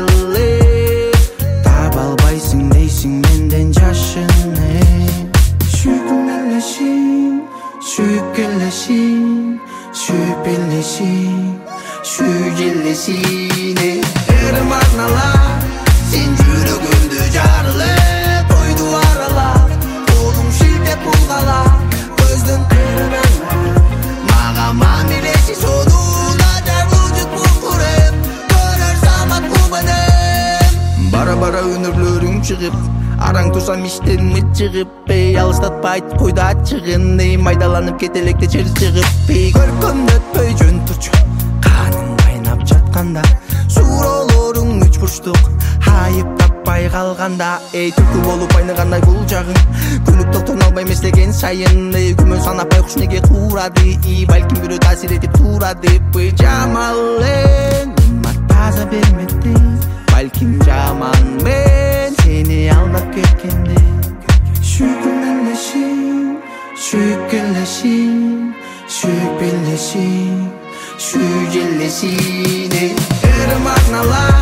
эле таба албайсың дейсиң менден жашыны сүйгүм элесиң сүйүп келесиң сүйүп элесиң сүйүп элесиң ырым арналар сен жүрөгүмдү жарылы тойду аралап колуң шилтеп булгалап көздүн кырынан мага мамилеси сонуна жар вujud букуреп көрөр самат кубанем бара бара өнөрлөрүң чыгып араң турсам иштен мыжыгып алыстатпайт койду ачыгын майдаланып кетелекте жер жыгып көркөмдөтпөй жөн турчу каның кайнап жатканда суроолоруң үч бурчтук айып таппай калганда түлкү болуп айныгандай бул жагың күнүп токтоно албай мездеген сайын күмөн санап байкуш неге куурады балким бирөө таасир этип турады жамал мына таза бермеди балким жаман мен сени алдап кеткенде сүйгүм элесиң сүйүп келесиң сүйүп элесиң сүйүп элесиң ырым арналар